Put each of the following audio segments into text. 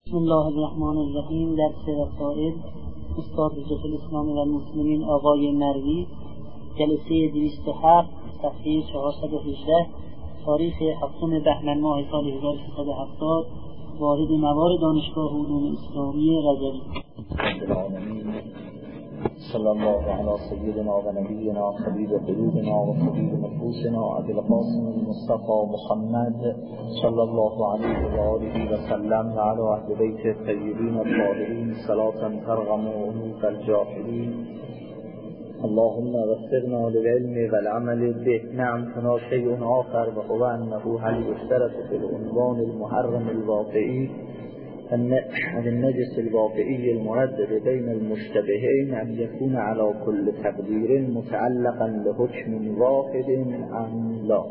بسم الله الرحمن الرحیم. درس رسائل استاد حجت الاسلام و المسلمین آقای مروی، جلسه 207 صفحه 418، تاریخ 7 بهمن ماه سال 1370، وارد موار دانشگاه علوم اسلامی رجبی. صلی الله علی سیدنا و نبینا حبیب قلوبنا و طبیب نفوسنا ابی القاسم المصطفى محمد صلی الله علیه و آله و سلم و علی اهل بیت الطیبین الطاهرین صلاة ترغم انوف الجاهلین. اللهم وفقنا للعلم والعمل به. نعم هنا شيء آخر وهو أنه هل يشترط في العنوان المحرم الواقعي عن النجس الواقعي المردد بين المشتبهين أن يكون على كل تقدير متعلقا لحكم واحد أم لا؟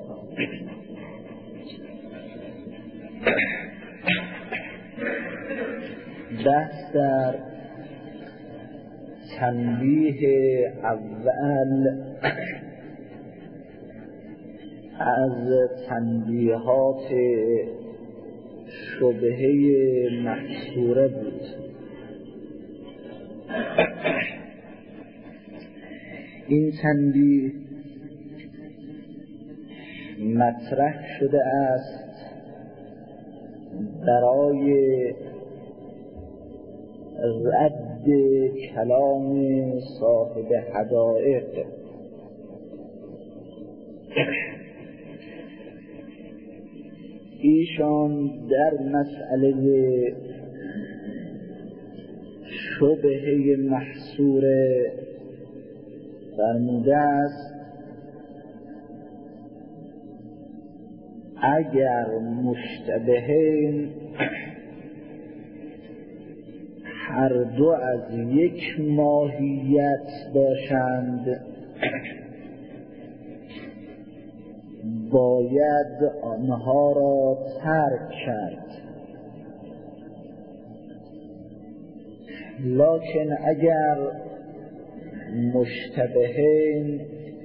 بحث در تنبیه اول از تنبیهات شبهه محصوره بود. این تنبیه مطرح شده است برای رد کلام صاحب حدائق. ایشان در مسئله شبهه محصوره فرموده است اگر مشتبهین هر دو از یک ماهیت باشند باید آنها را ترک کرد، لکن اگر مشتبهین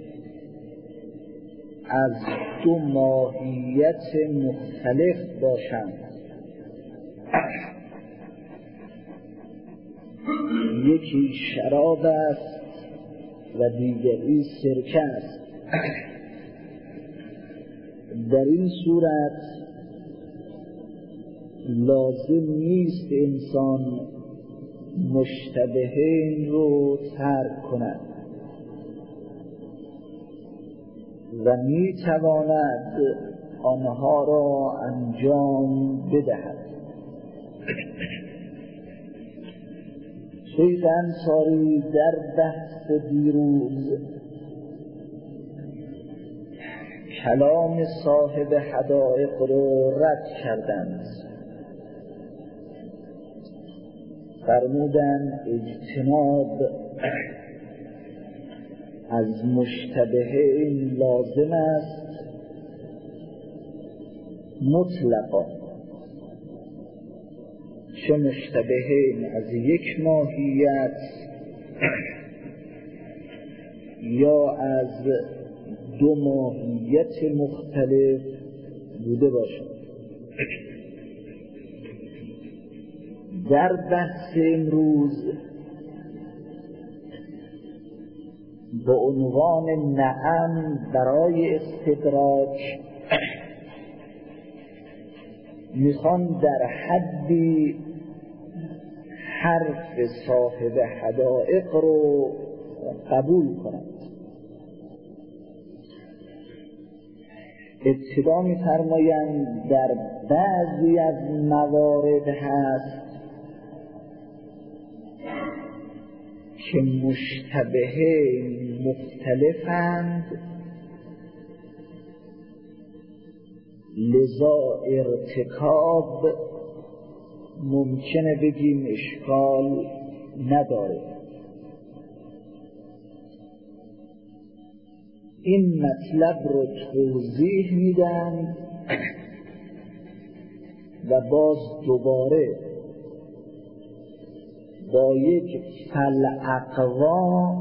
از دو ماهیت مختلف باشند، یکی شراب است و دیگری سرکه است، در این صورت لازم نیست انسان مشتبهین رو ترک کند و میتواند آنها را انجام بدهد. شیخ انصاری در بحث دیروز کلام صاحب حدائق رو رد کردند، فرمودند اجتناب از مشتبهین لازم است مطلقا، چه مشتبهین از یک ماهیت یا از دو ماهیت مختلف بوده باشد. در بحث امروز به عنوان نعم برای استدراک میخوان در حدی حرف صاحب حدائق رو قبول کنند. ابتدا می‌فرمایند در بعضی از موارد هست که مشتبهین مختلفند، لذا ارتکاب ممکنه بگیم اشکال نداره. این مطلب رو توضیح میدن و باز دوباره با یک فالاقوا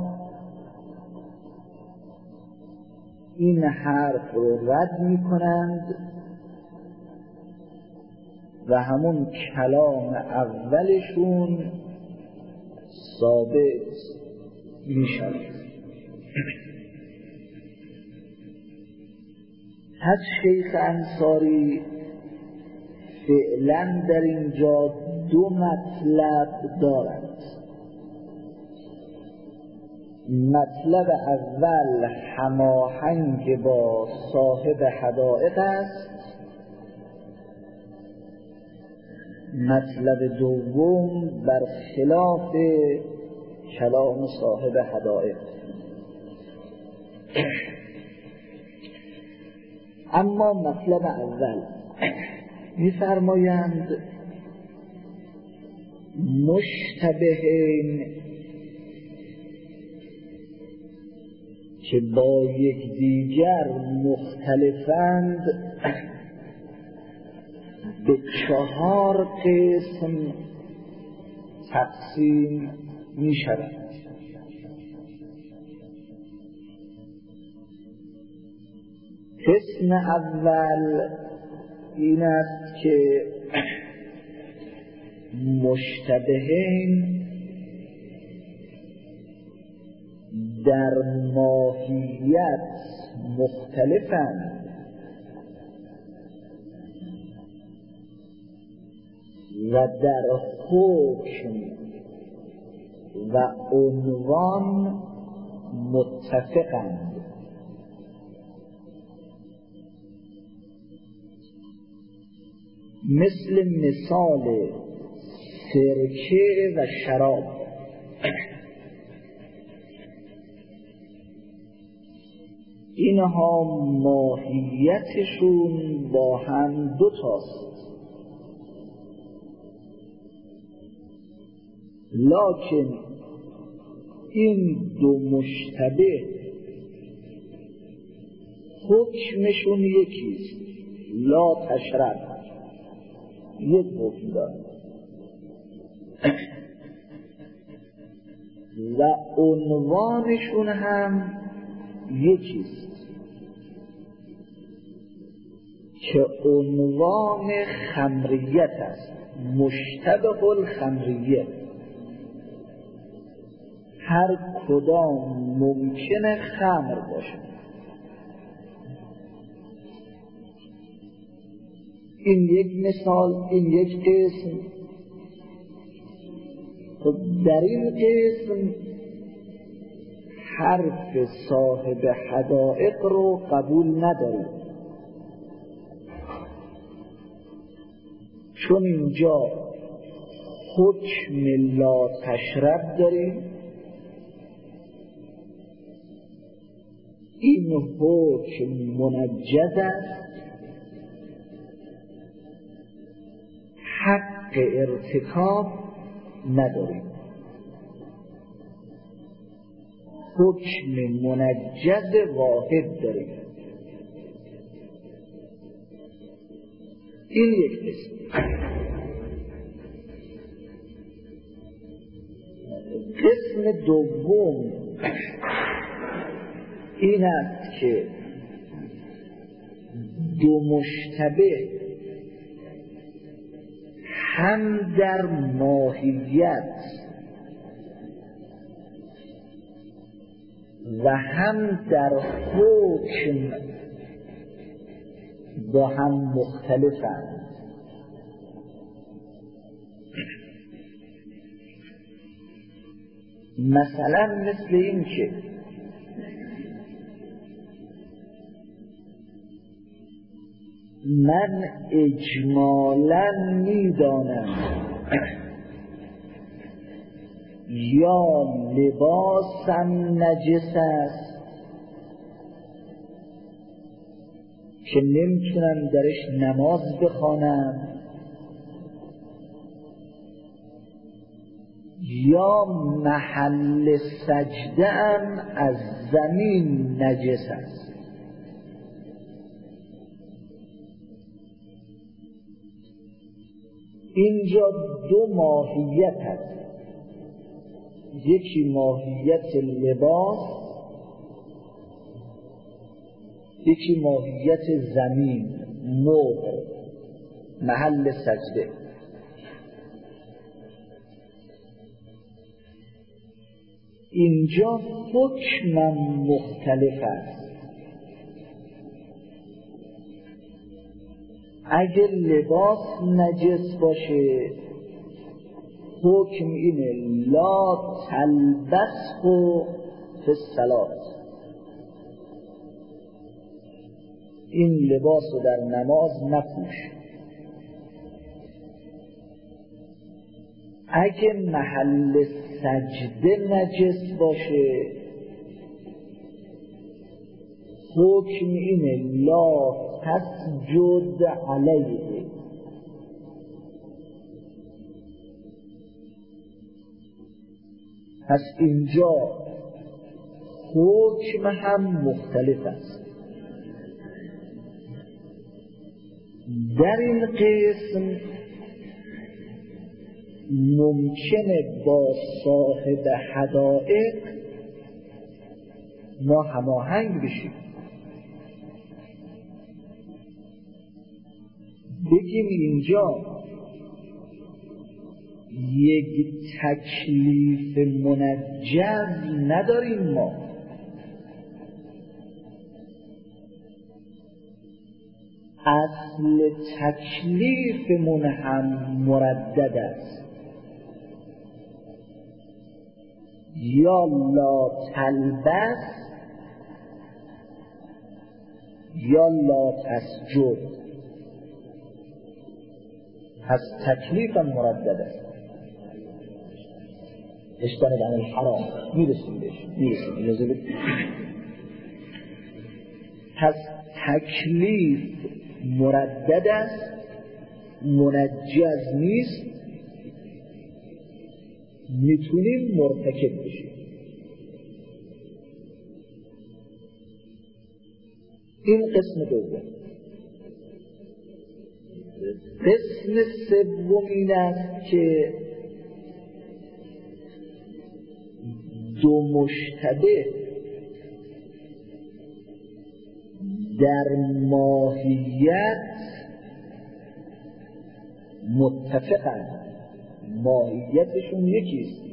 این حرف رو رد میکنند و همون کلام اولشون ثابت می شود. از شیخ انصاری فعلا در اینجا دو مطلب دارد. مطلب اول هماهنگ با صاحب حدائق است، مطلب دوم برخلاف کلام صاحب حدائق. اما مطلب اول می‌فرمایند مشتبهین که با یکدیگر مختلفند به 4 قسم تقسیم می شود. قسم اول این است که مشتبهین در ماهیت مختلفند و در حکم و عنوان متفقند. مثل مثال سرکه و شراب. اینها ماهیتشون با هم 2 تاست، لکن این 2 مشتبه حکمشون یکیست، لا تشرب، یک حکم دارد و عنوانشون هم یکیست که عنوان خمریت است، مشتبه الخمریه. هر کدام ممکنه خمر باشه. این یک مثال، این یک قسم. خب در این قسم حرف صاحب حدائق رو قبول نداریم، چون اینجا حکم لا تشرب داریم. این حکم منجز است، حق ارتکاب نداریم. حکم منجز واحد داریم. این یک قسم. قسم دوم این است که 2 مشتبه هم در ماهیت و هم در حکم با هم مختلفند. مثلا مثل این که من اجمالاً میدانم یا لباسم نجس است که نمیتونم درش نماز بخوانم، یا محل سجده‌ام از زمین نجس است. اینجا 2 ماهیت هست، یکی ماهیت لباس، یکی ماهیت زمین، مهر. محل سجده. اینجا حکم مختلف است. اگه لباس نجس باشه حکم اینه لا تلبسه فی الصلاة، این لباس رو در نماز نپوش. اگه محل سجده نجس باشه حکم اینه لا تسجد علیه. پس اینجا حکم هم مختلف است. در این قسم ممکنه با صاحب حدائق ما هماهنگ بشیم، بگیم اینجا یک تکلیف منجز نداریم، ما اصل تکلیفمون هم مردد است. یا لا تلبس یا لا تسجد. پس تکلیفم مردد است. اجتنب عن الحرام میرسیم بهش، اجازه بدید. پس تکلیف مردد است، منجز نیست، میتونیم مرتکب بشیم. این قسم دوم. قسم سوم این است که دو مشتبه در ماهیت متفقند، ماهیتشون یکیست،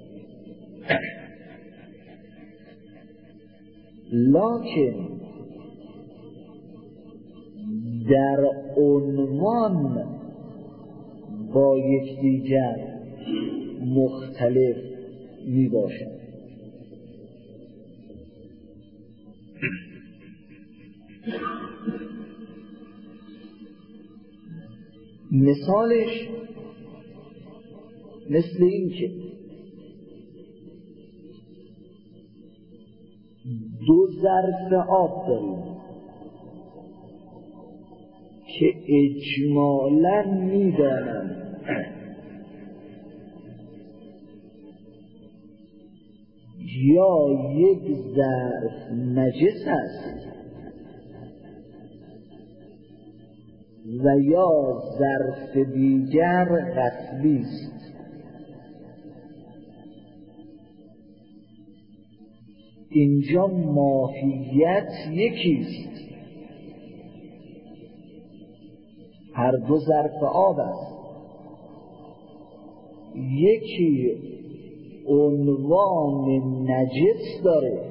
لکن در عنوان با یکدیگر مختلف می باشند. مثالش مثل این که دو ظرف آب داریم که اجمالاً می‌دانم یا یک ظرف نجس است و یا ظرف دیگر غسلی است. اینجا ماهیت یکیست، هر دو ظرف آب است. یکی عنوان نجس داره،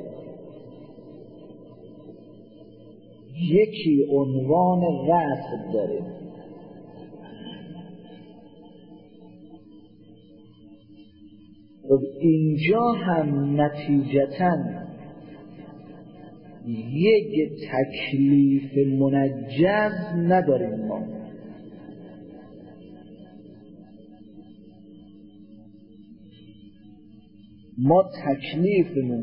یکی عنوان غسل داره. خب اینجا هم نتیجتاً یک تکلیف منجز نداریم. ما تکلیفمون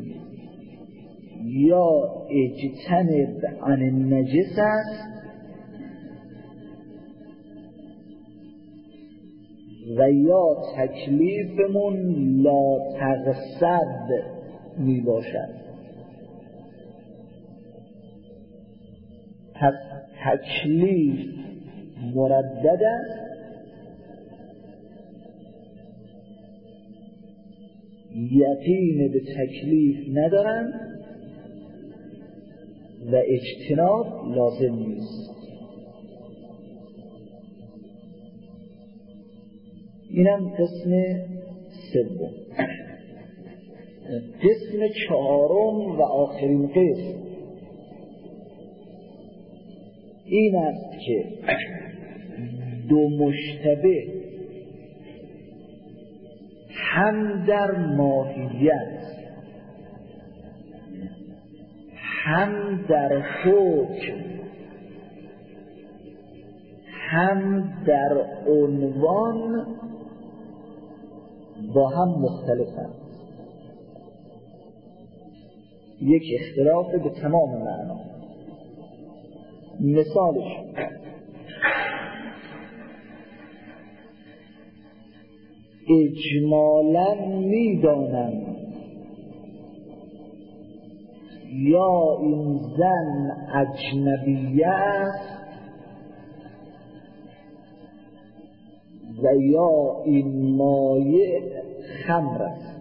یا اجتنب عن النجس است و یا تکلیفمون لا تغصب می باشد. پس تکلیف مردد است، یقین به تکلیف ندارن و اجتناب لازم نیست. اینم قسم سوم. قسم چهارم و آخرین قسم این است که دو مشتبه هم در ماهیت هم در حکم هم در عنوان با هم مختلفند. یک اختلاف به تمام معنا. مثالش اجمالاً میدانم یا این زن اجنبیه است و یا این مایع خمر است.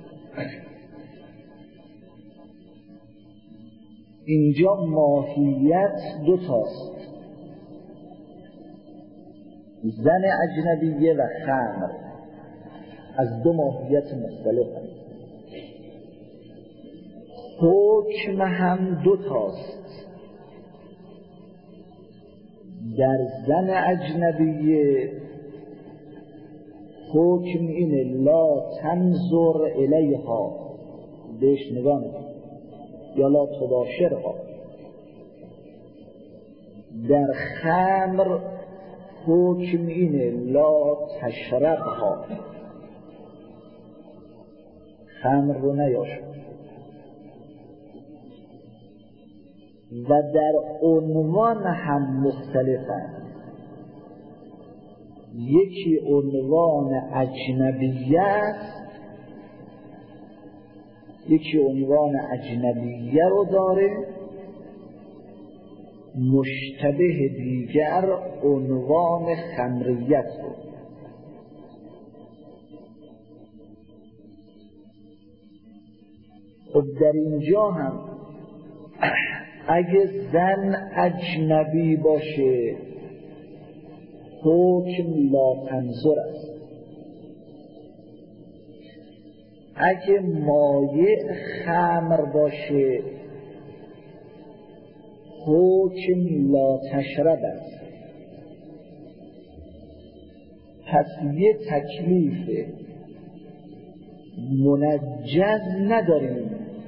اینجا ماهیت دو تاست، زن اجنبیه و خمر، از دو ماهیت مختلف است. حکم هم دو تاست، در زن اجنبیه حکم اینه لا تنظر الیها، بهش نگاه نکن، یا لا تباشرها. در خمر حکم اینه لا تشربها، خمر رو نیاشو. و در عنوان هم مختلفند، یکی عنوان اجنبیه است، یکی عنوان اجنبیه رو داره، مشتبه دیگر عنوان خمریت رو. خب در اینجا هم اگه زن اجنبی باشه حکم لا تنظر است، اگه مایع خمر باشه حکم لا تشرب است. پس یه تکلیف منجز نداریم،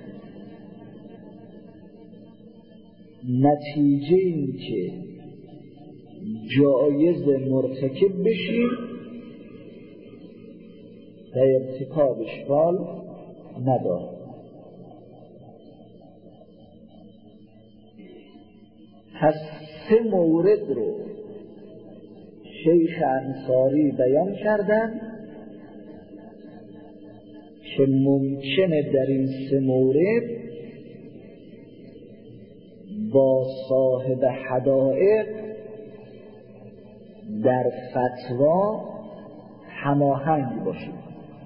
نتیجه این که جایز مرتکب بشیم و ارتکاب اشکال نداره. پس سه مورد رو شیخ انصاری بیان کردن که ممکنه در این سه مورد با صاحب حدائق در فتوا هماهنگ باشیم.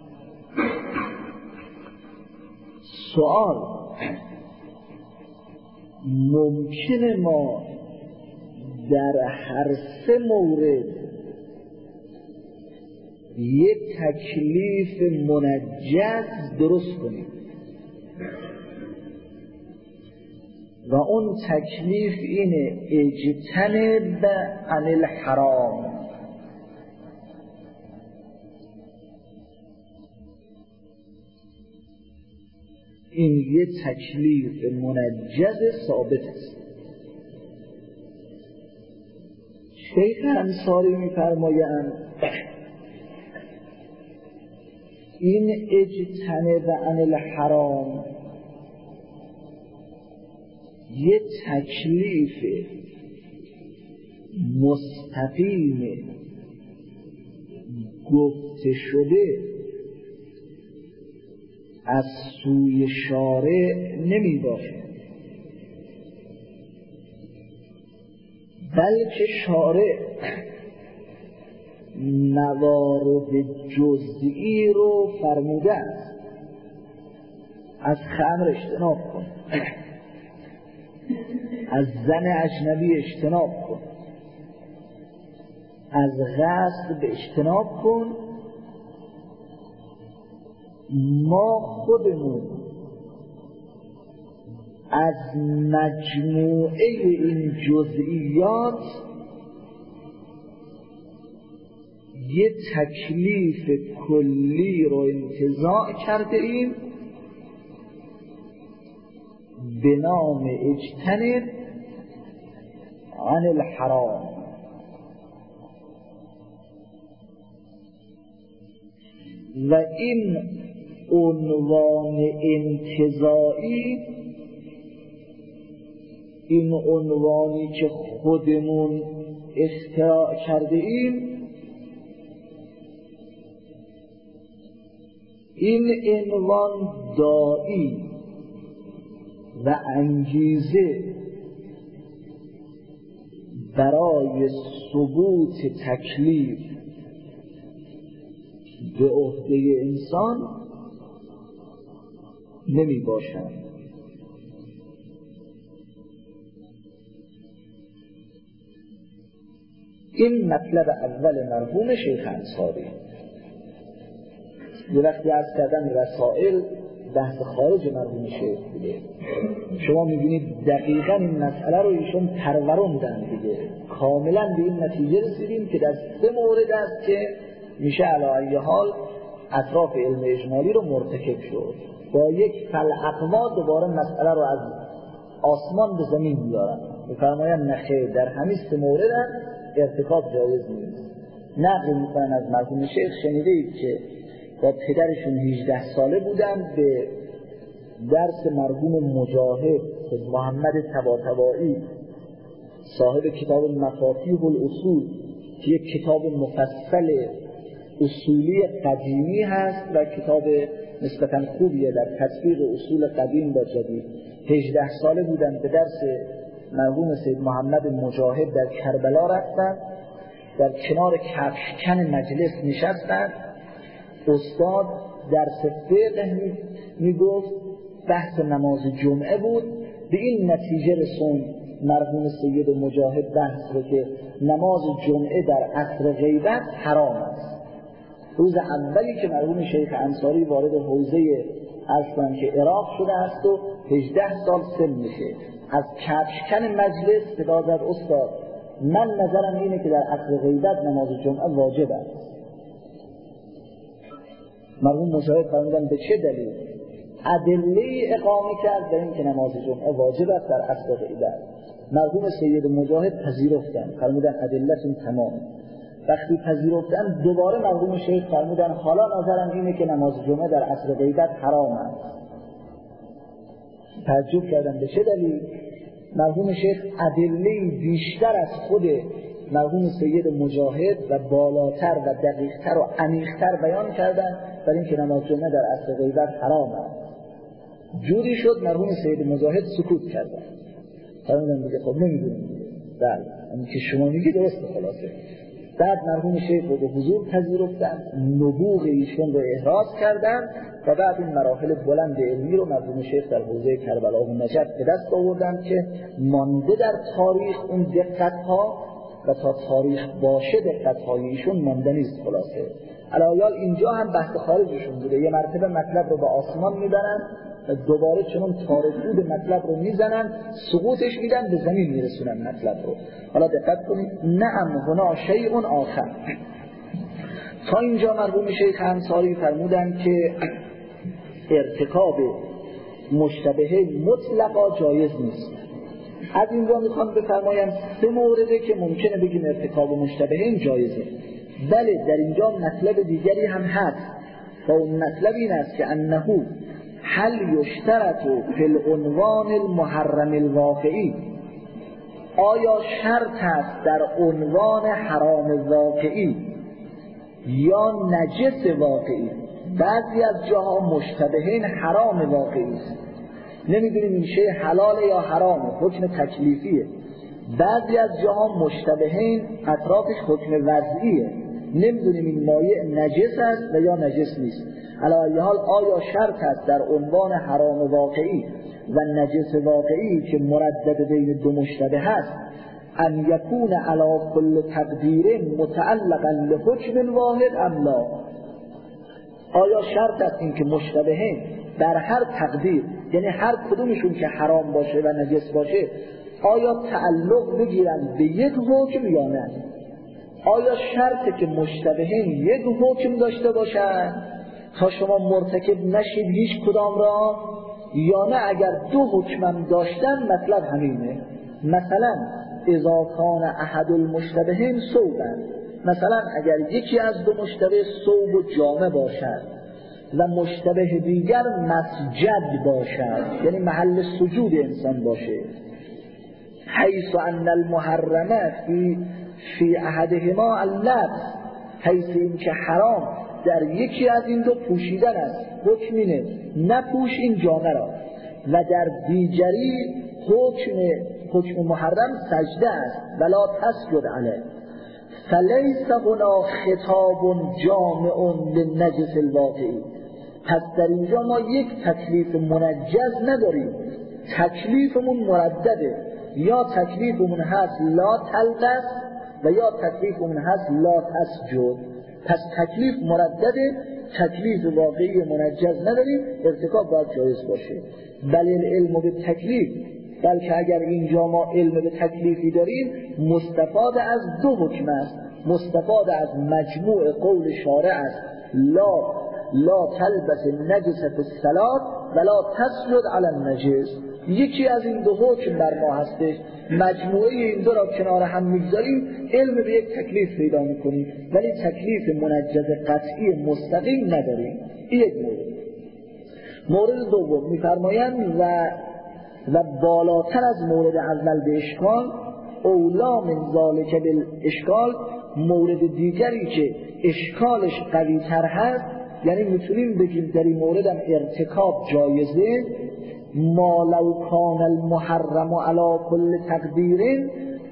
سوال: ممکنه ما در هر سه مورد یک تکلیف منجز درست کنیم و اون تکلیف اینه اجتنب عن الحرام. این یه تکلیف منجز ثابت است. شیخ انصاری می‌فرمایند این اجتنب عن الحرام یه تکلیف مستقیم گفته شده از سوی شارع نمی باشه، بلکه شارع موارد جزئی رو فرموده است. از خمر اجتناب کن، از زن اجنبی اجتناب کن، از غصب اجتناب کن، ما خودمون از مجموعه این جزئیات یه تکلیف کلی رو انتزاع کرده ایم به نام اجتنب عن الحرام. و این عنوان انتزاعی، این عنوانی که خودمون اختراع کرده ایم، این عنوان داعی و انگیزه برای ثبوت تکلیف به عهده انسان نمی باشد. این مطلب اول مرحوم شیخ انصاری. یه وقتی عرض کردن رسائل بحث خارج مرحوم شیخ دیگه، شما میبینید دقیقاً این مسئله رو ایشون پروروندن دیگه. کاملا به این نتیجه رسیدیم که در 3 مورد است که میشه علی ای حال اطراف علم اجمالی رو مرتکب شد. با یک فلاقوا دوباره مسئله رو از آسمان به زمین میارن، میفرمایند نخیر، در همین 3 مورد ارتکاب جایز نیست. نقل میکنن از مرحوم شیخ، شنیده اید که با پدرشون 18 ساله بودن، به درس مرحوم مجاهد محمد طباطبایی صاحب کتاب مفاتیح الاصول که یک کتاب مفصل اصولی قدیمی هست و کتاب نسبتاً خوبیه در تطبیق اصول قدیم با جدید. 18 ساله بودن، به درس مرحوم سید محمد مجاهد در کربلا رفتن، در کنار کفشکن مجلس نشستن. استاد درس فقه میگفت، بحث نماز جمعه بود. به این نتیجه رسون مرحوم سید مجاهد بحث رو که نماز جمعه در عصر غیبت حرام است. روز اولی که مرحوم شیخ انصاری وارد حوزه اصلا که عراق شده است و 18 سال سن میشه، از کفشکن مجلس صدا زد استاد من نظرم اینه که در عصر غیبت نماز جمعه واجب است. مرحوم مجاهد فرمودن به چه دلیل؟ ادله اقامه کرد در این که نماز جمعه واجب است در عصر غیبت. مرحوم سید مجاهد پذیرفتن، فرمودن ادلتون تمام. وقتی پذیرفتن دوباره مرحوم شیخ فرمودن حالا نظرم اینه که نماز جمعه در عصر غیبت حرام است. تعجب کردن به چه دلیل؟ مرحوم شیخ ادله بیشتر از خود مرحوم سید مجاهد و بالاتر و دقیقتر و عمیق‌تر بیان کردن بر این که نماز جمعه در عصر غیبت حرام است. جوری شد مرحوم سید مجاهد سکوت کردن، فرمودن دیگه خب نمیدونیم. بله اون که شما میگی درسته. خلاصه بعد مرحوم شیخ رو به حضور پذیرفتن، نبوغ ایشون رو احراز کردن و بعد این مراحل بلند علمی رو مرحوم شیخ در حوزه کربلا و نجف به دست آوردن که مانده در تاریخ اون دقت‌ها و تا تاریخ باشه دقت‌های ایشون مانده نیست. خلاصه علایال اینجا هم بحث خارجشون بوده، یه مرتبه مطلب رو به آسمان میبرن و دوباره چنون تارکود مطلب رو میزنن، سقوطش میدن، به زمین میرسونن مطلب رو. حالا دقت کنید، نعم هنا شیء آخر. تا اینجا مرحوم شیخ انصاری فرمودن که ارتکاب مشتبهه مطلقا جایز نیست. از اینجا میخوام بفرمایم 3 مورده که ممکنه بگیم ارتکاب مشتبهه جایزه. بله در اینجا مطلب دیگری هم هست و اون مطلب این است که انه هل یشترط فی العنوان المحرم الواقعی، آیا شرط است در عنوان حرام واقعی یا نجس واقعی؟ بعضی از جاها مشتبهین حرام واقعی است، نمیدونیم این شی حلاله یا حرامه، حکم تکلیفیه. بعضی از جاها مشتبهین اطرافش حکم وضعیه، نمیدونیم این مایع نجس است و یا نجس نیست. علی ای حال آیا شرط است در عنوان حرام واقعی و نجس واقعی که مردد بین 2 مشتبه هست ان یکون علی کل تقدیر متعلقا لحکم واحد ام لا؟ آیا شرط است این که مشتبهین در هر تقدیر، یعنی هر کدومشون که حرام باشه و نجس باشه، آیا تعلق بگیرن به یک حکم یا نه؟ آیا شرطه که مشتبهین یک حکم داشته باشن تا شما مرتکب نشید هیچ کدام را، یا نه اگر دو حکمم داشتن مطلب همینه؟ مثلا اذا کان احد المشتبهین ثوبا، مثلا اگر یکی از دو مشتبه ثوب و جامه باشد و مشتبه دیگر مسجد باشد، یعنی محل سجود انسان باشه، حیث ان المحرمه فی احدهما اللبس، حیث این که حرام در یکی از این دو پوشیدن است، حکم اینه نپوش این جامه را، و در دیگری حکم محرم سجده است ولا تسجد علیه، فلیس هنا خطاب جامع للنجس الواقعی. پس در اینجا ما یک تکلیف منجز نداریم، تکلیفمون مردده، یا تکلیفمون هست لا تلبس و یا تکلیفمون هست لا تسجد. پس تکلیف مردده، تکلیف واقعی منجز نداریم، ارتکاب باید جایز باشه. بل العلم به تکلیف، بلکه اگر اینجا ما علم به تکلیفی داریم مستفاد از دو حکم است، مستفاد از مجموع قول شارع است لا تلبس النجس فی الصلاة ولا تسجد علی النجس. یکی از این دو حکم بر ما هستش، مجموعه این دو را کنار هم میگذاریم، علم به یک تکلیف پیدا میکنیم، ولی تکلیف منجز قطعی مستقیم نداریم. این یک مورد دوم میفرمایند و بالاتر از مورد اول به اشکال، اولا من ذالک بالاشکال، مورد دیگری که اشکالش قوی تر هست، یعنی میتونیم بگیم در این مورد هم ارتکاب جایزه، ما لو کان المحرم علی کل تقدیر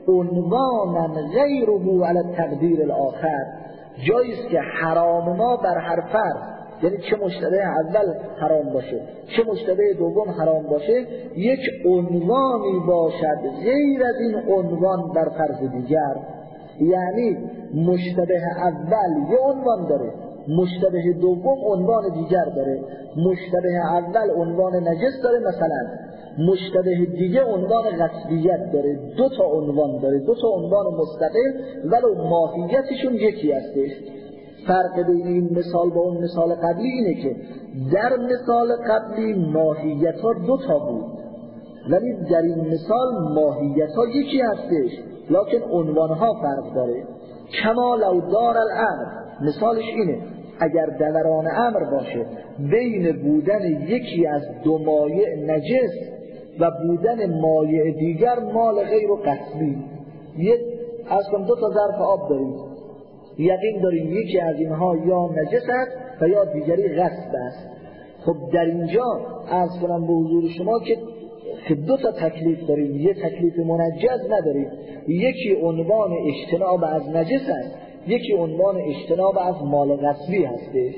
عنوانا غیره علی التقدیر الاخر، جایز که حرام ما بر هر فرد، یعنی چه مشتبه اول حرام باشه چه مشتبه دوم حرام باشه، یک عنوانی باشد غیر از این عنوان بر فرض دیگر. یعنی مشتبه اول یه عنوان داره، مشتبه دوم عنوان دیگر داره. مشتبه اول عنوان نجس داره، مثلا مشتبه دیگه عنوان غصبیت داره، دو تا عنوان داره، دو تا عنوان مستقل، ولو ماهیتشون یکی هستش. فرق بین این مثال با اون مثال قبلی اینه که در مثال قبلی ماهیت ها دو تا بود، ولی در این مثال ماهیت ها یکی هستش، لکن عنوان ها فرق داره. کما لو دار الامر، مثالش اینه اگر دوران امر باشه بین بودن یکی از دو مایع نجس و بودن مایع دیگر مال غیر و قصبی، اصلا دو تا ظرف آب داریم، یقین داریم یکی از اینها یا نجس است و یا دیگری غصب است. خب در اینجا عرض کنم به حضور شما که دو تا تکلیف داریم، یه تکلیف منجز نداریم، یکی عنوان اجتناب از نجس است، یکی عنوان اجتناب از مال غصبی هستش.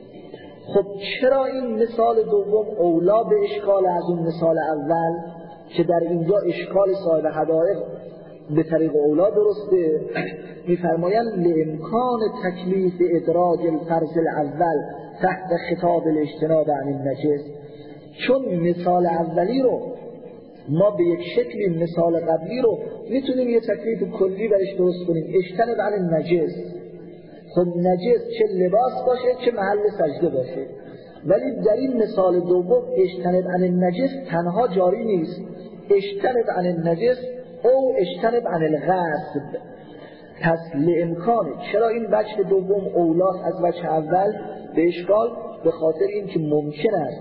خب چرا این مثال دوم اولا به اشکال از اون مثال اول که در اینجا اشکال صاحب حدائق به طریق اولا درسته؟ میفرمایند لامکان تکلیف ادراج الفرض الاول تحت خطاب الاجتناب عن النجس، چون مثال اولی رو ما به یک شکلی مثال قبلی رو میتونیم یه تکلیف کلی برش درست کنیم، اجتنب عن النجس. خب نجس چه لباس باشه چه محل سجده باشه، ولی در این مثال دوم اجتنب عن النجس تنها جاری نیست، اجتنب عن النجس او اجتنب عن الغصب. پس لامکانه، چرا این وجه دوم اولاست از وجه اول به اشکال؟ به خاطر این که ممکن است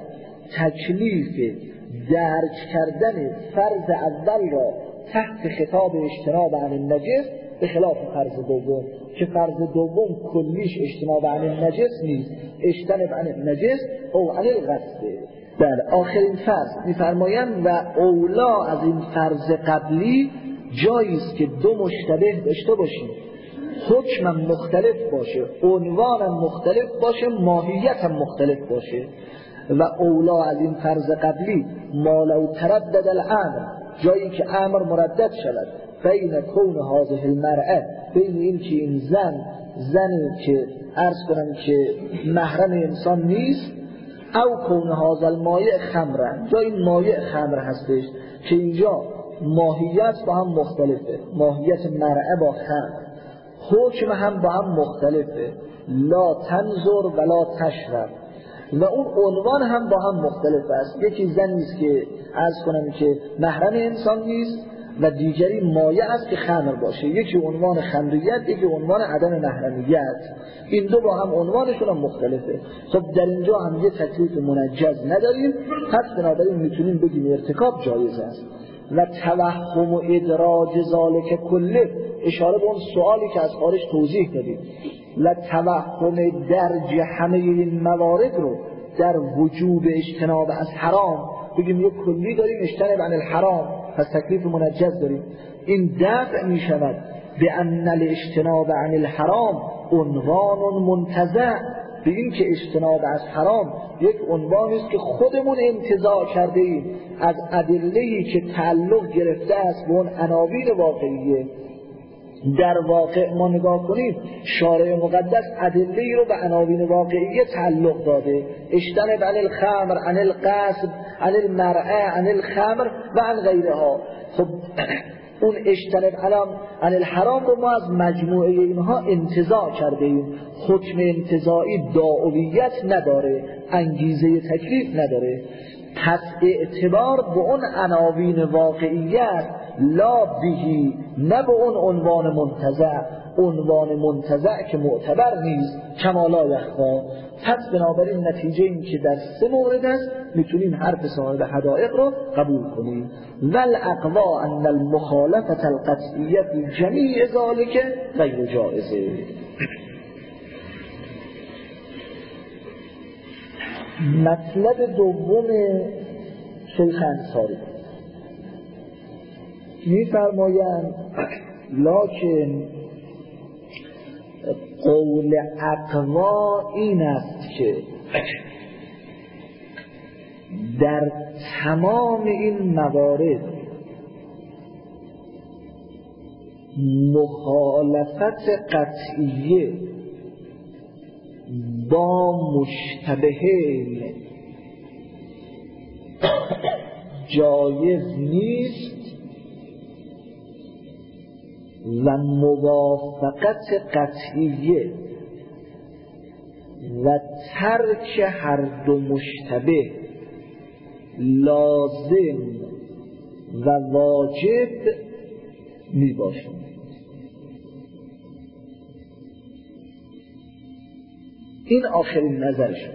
تکلیف درک کردن فرض اول را تحت خطاب اجتناب عن النجس به خلاف فرض دوم، که فرض دوم کلیش اجتناب عن النجس نیست، اجتنب عن النجس او عن الغصب. در آخرین فرض میفرمایند و اولا از این فرض قبلی جاییست که دو مشتبه داشته باشیم، حکمم مختلف باشه، عنوانم مختلف باشه، ماهیتم مختلف باشه. و اولا از این فرض قبلی ما لو تردد الامر، جایی که امر مردد شود، بین کون هذه المرأه، بین این که این زنی که عرض کنم که محرم انسان نیست، او کون هذا المایع خمرن، یا این مایع خمر هستش که اینجا ماهیت با هم مختلفه، ماهیت مرعه با خمر، حکم هم با هم مختلفه، لا تنظر ولا تشرب، و اون عنوان هم با هم مختلف است. یکی زنی است که عرض کنم که محرم انسان نیست و دیگری مایع است که خمر باشه، یکی عنوان خمریت، یکی عنوان عدم محرمیت، این دو با هم عنوانشون هم مختلفه. خب در اینجا هم یه تکلیف منجز نداریم، پس بنابراین میتونیم بگیم ارتکاب جایز است. و توهم و ادراج ذالک کله، اشاره به اون سوالی که از خارج توضیح دادیم، و توهم درج همه این موارد رو در وجوب اجتناب از حرام بگیم یک کلی داریم اجتناب عن الحرام، پس تکلیف منجز داریم، این دفع می شود به ان الاجتناب عن الحرام عنوان منتزع، به این که اجتناب از حرام یک عنوانی است که خودمون انتزاع کرده ایم از ادله‌ای که تعلق گرفته است به اون عناوین واقعیه. در واقع ما نگاه کنیم شارع مقدس ادله‌ای رو به عناوین واقعیه تعلق داده، اجتنب عن الخمر، عن القصب، عن المرأة، عن الخمر و عن غیرها. خب اون اجتنب عن الحرام رو ما از مجموعه اینها انتزاع کرده ایم، حکم انتزاعی داعیت نداره، انگیزه تکلیف نداره، پس اعتبار به اون عناوین واقعیت لا بهی، نه به اون عنوان منتزع، عنوان منتزع که معتبر نیست، کما لا یخفی. پس بنابراین نتیجه این که در سه مورد است میتونیم حرف صاحب حدائق رو قبول کنیم. والاقوا ان المخالفه القطعیه فی جمیع ذلک غیر جائزه. مطلب دوم شیخ انصاری می‌فرمایند لکن قول اقوا این است که در تمام این موارد مخالفت قطعیه با مشتبهین جایز نیست و موافقت قطعیه و ترک هر دو مشتبه لازم و واجب می باشد. این آخرین نظرش.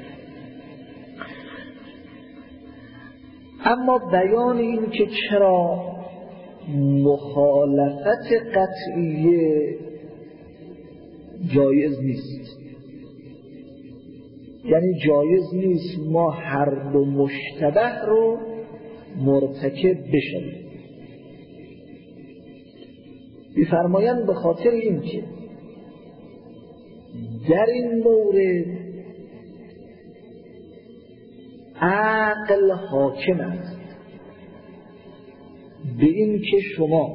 اما بیان این که چرا مخالفت قطعیه جایز نیست، یعنی جایز نیست ما هر دو مشتبه رو مرتکب بشویم، می‌فرمایند به خاطر این که در این مورد عقل حاکم است به این که شما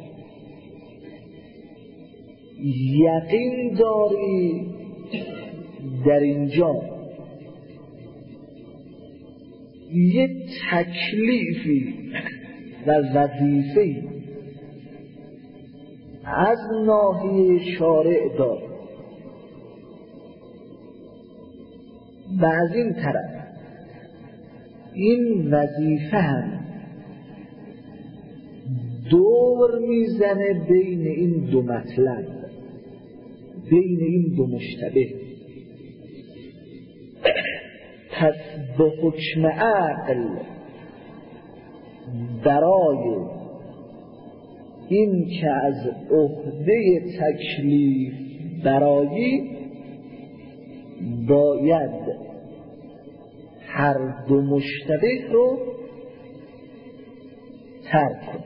یقین داری در اینجا یک تکلیفی و وظیفه‌ای از ناحیه شارع دار و از این طرف این وظیفه هم دور میزنه بین این دو مطلب، بین این دو مشتبه. پس به حکم عقل برای این که از عهده تکلیف برایی باید هر دو مشتبه رو ترک کن.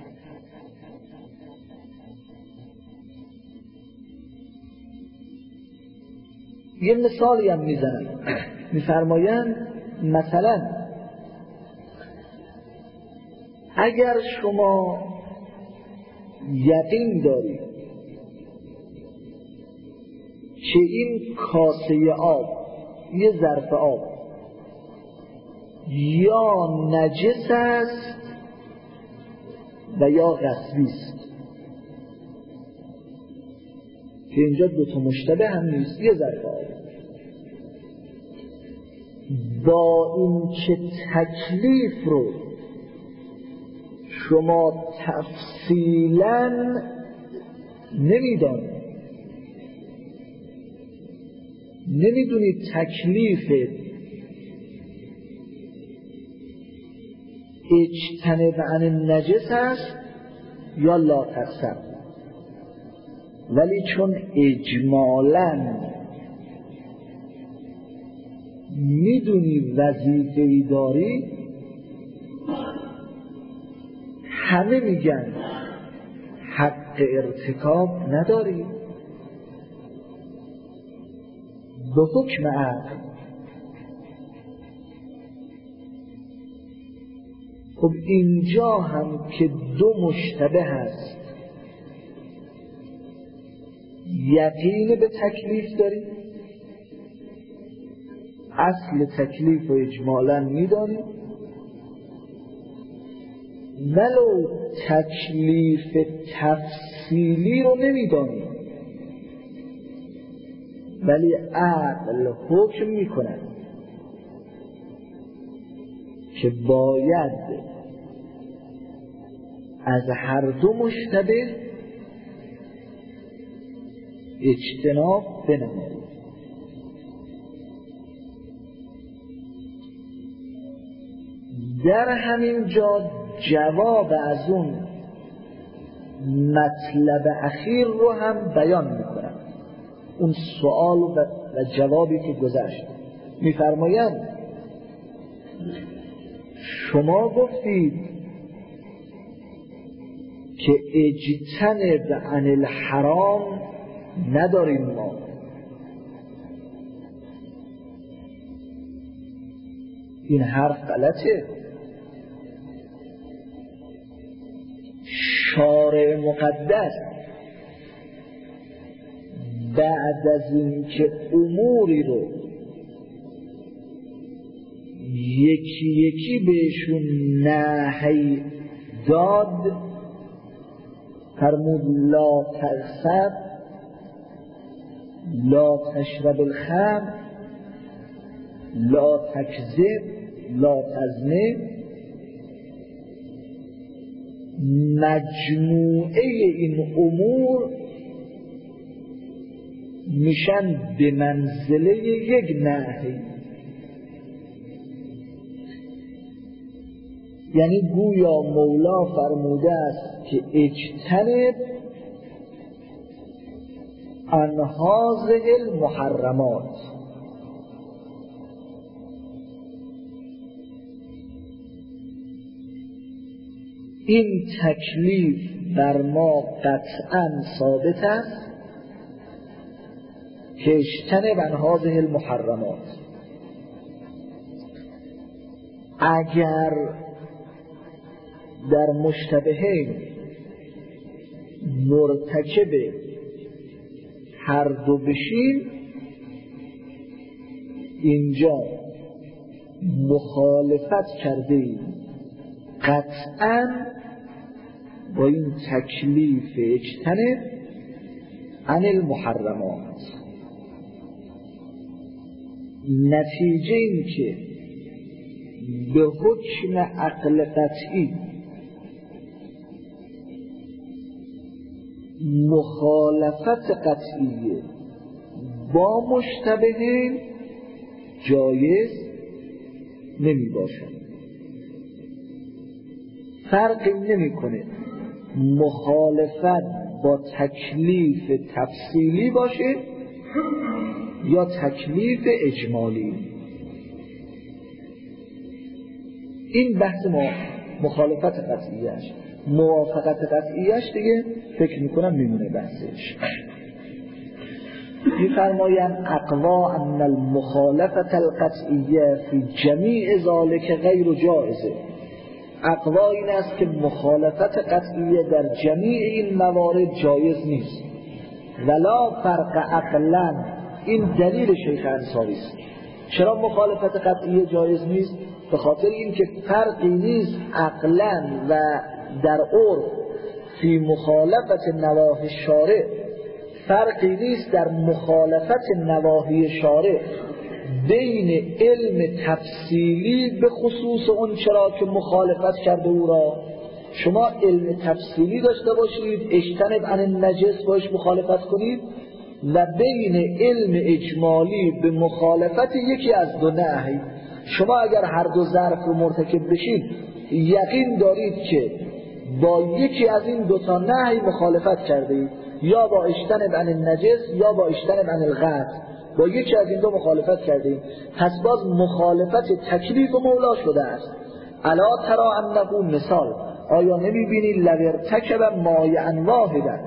یه مثالی هم میزنن، میفرمایند مثلا اگر شما یقین دارید که این کاسه آب، یه ظرف آب یا نجس است و یا غصبی است، که اینجا دوتا مشتبه هم نیست، یه ظرف آب. با این که تکلیف رو شما تفصیلاً نمیدونید تکلیف اجتنب عن النجس است یا لا تقصر، ولی چون اجمالاً میدونی وظیفه‌ای داری، همه میگن حق ارتکاب نداری به حکم عقل. خب اینجا هم که دو مشتبه هست، یقین به تکلیف داری، اصل تکلیف و اجمالا میدانی، ولو تکلیف تفصیلی رو نمیدانی، ولی عقل حکم میکنه که باید از هر دو مشتبه اجتناب بنمایی. در همین جا جواب از اون مطلب اخیر رو هم بیان میکنم، اون سوال و جوابی که گذشت. میفرمایند شما گفتید که اجتنب عن الحرام نداریم ما، این حرف غلطه. شارع مقدس بعد از این که اموری رو یکی یکی بهشون نهی داد، فرمود لا تغصب، لا تشرب الخمر، لا تکذب، لا تزنی. مجموعه این امور میشن به منزله یک نهی، یعنی گویا مولا فرموده است که اجتنب عن هذه المحرمات. این تکلیف بر ما قطعاً ثابت است که اجتنب عن هذه المحرمات. اگر در مشتبهین مرتکب هر دو بشیم، اینجا مخالفت کرده ایم قطعاً با این تکلیف اجتنب عن المحرمات. نتیجه این که به حکم عقل قطعی مخالفت قطعی با مشتبهین جایز نمی باشد. فرقی نمی کنه مخالفت با تکلیف تفصیلی باشه یا تکلیف اجمالی. این بحث ما مخالفت قطعیش. موافقت قطعیش دیگه فکر میکنم میمونه بحثش. میفرمایم اقوا ان المخالفت القطعیه فی جمیع ذالک غیر جائزه. اقوا این است که مخالفت قطعیه در جمیع این موارد جایز نیست. ولا فرق عقلا این دلیل شیخ انصاری است. چرا مخالفت قطعی جایز نیست؟ به خاطر اینکه فرقی نیست عقلا و در عرف فی مخالفت نواهی شارع، فرقی نیست در مخالفت نواهی شارع بین علم تفصیلی به خصوص اون چرا که مخالفت کرده او را. شما علم تفصیلی داشته باشید اجتنب عن النجس باش مخالفت کنید، و بین علم اجمالی به مخالفت یکی از دو نهی. شما اگر هر دو ظرف رو مرتکب بشید یقین دارید که با یکی از این دو تا نهی مخالفت کرده اید، یا با اجتنب عن النجس یا با اجتنب عن الغسل، با یکی از این دو مخالفت کرده اید. پس باز مخالفت تکلیف مولا شده است. الا ترى انه مثال، آیا نمیبینی لو ارتکب مایعا واحدا،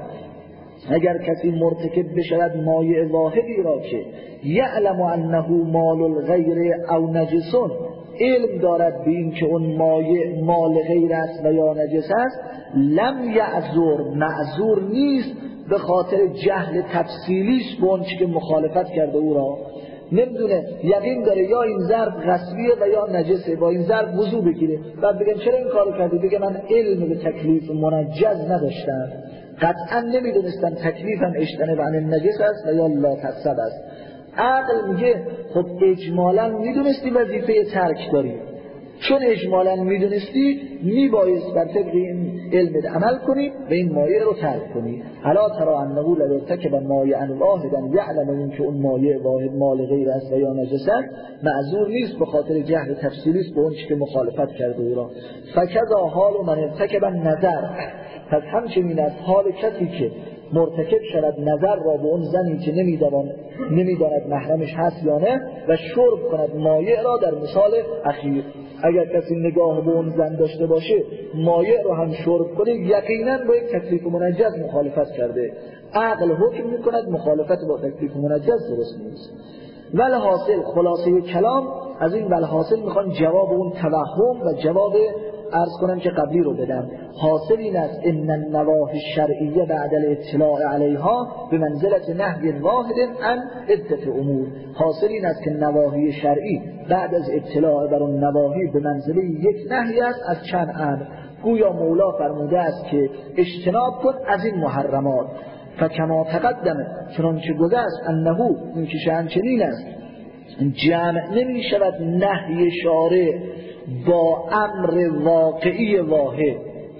اگر کسی مرتکب بشود مایع واحدی را که یعلم انه مال الغیر او نجسون، علم دارد به این که اون مایع مال غیر است و یا نجس است، لم یعذر، معذور نیست به خاطر جهل تفصیلیش به اون که مخالفت کرده او را. نمیدونه، یقین داره یا این ظرف غصبیه و یا نجسه، با این ظرف وضو بگیره، بعد بگم چرا این کارو کردی؟ بگه من علم به تکلیف منجز نداشتم، قطعا نمیدونستم تکلیفم اجتناب عن النجس است و یا لا تصب است. عقل میگه خب اجمالا میدونستی وظیفه ترک داری، چون اجمالا میدونستی میبایست بر طبق این علم عمل کنی و این مایع رو ترک کنی. الا ترى انه لو ارتکب مایعا واحدا یعلم این که اون مایع واحد مال غیر است و یا نجس است، معذور نیست به خاطر جهل تفصیلی است به اون که مخالفت کرده او را. فکذا حال من ارتکب نظر، پس همچنین از حال کسی که مرتکب شود نظر را به اون زنی که نمیداند محرمش هست یا نه و شرب کند مایع را در مثال اخیر. اگر کسی نگاه به اون زن داشته باشه مایع رو هم شرب کنه، یقینا با یک تکلیف منجز مخالفت کرده. عقل حکم میکند مخالفت با تکلیف منجز درست نیست. والحاصل، خلاصه کلام از این والحاصل میخوان جواب اون توهم و جواب عرض کنم که قبلی رو بدم. حاصل این است ان النواهی الشرعیه بعد الاطلاع علیها به منزلت نهی واحد عن عده امور. حاصل این است که نواهی شرعی بعد از اطلاع بر اون نواهی به منزله یک نهی است از چند امر. گویا مولا فرموده است که اجتناب کن از این محرمات. فکما تقدمه، چنانچه گذشت، انه این که شأن چنین است جمع نمی شود نهی شارع با امر واقعی واحد.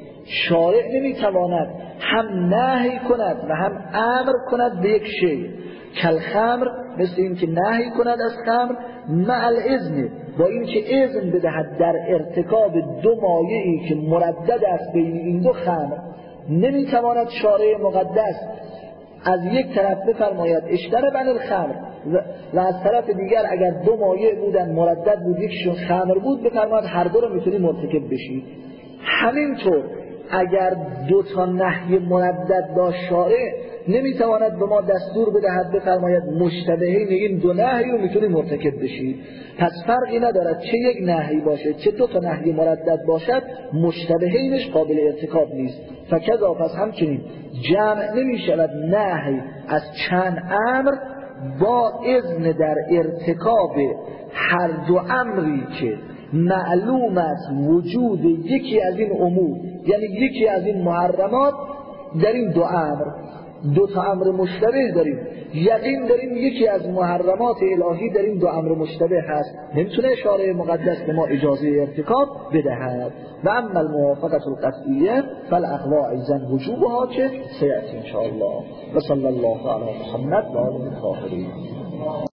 شارع نمی تواند هم نهی کند و هم امر کند به یک شی. کالخمر، مثل این که نهی کند از خمر مع الاذن، با این که اذن بدهد در ارتکاب دو مایعی که مردد است بین این دو خمر. نمی تواند شارع مقدس از یک طرف بفرماید اجتنب عن الخمر و از طرف دیگر اگر دو مایع بودن مردد بود یکشون خمر بود بفرماید هر دو رو میتونی مرتکب بشی. همینطور اگر دو تا نهی مردد با شارع نمیتواند به ما دستور بدهد بفرماید مشتبهین این دو نهی رو میتونی مرتکب بشی. پس فرقی ندارد چه یک نهی باشه چه دو تا نهی مردد باشد، مشتبهینش قابل ارتکاب نیست. فکذا، پس همچنین جمع نمی شود نهی از چند امر با اذن در ارتکاب هر دو امری که معلوم است وجود یکی از این امور، یعنی یکی از این محرمات در این دو امر. دو تا امر مشتبه داریم، یقین داریم یکی از محرمات الهی در این دو امر مشتبه هست، نمیتونه شارع مقدس به ما اجازه ارتکاب بدهد. و اما الموافقت القطعیه فالاقوا ایضا وجوبها که سیأتی ان شاء الله. و صلی الله علی محمد و آله الطاهرین.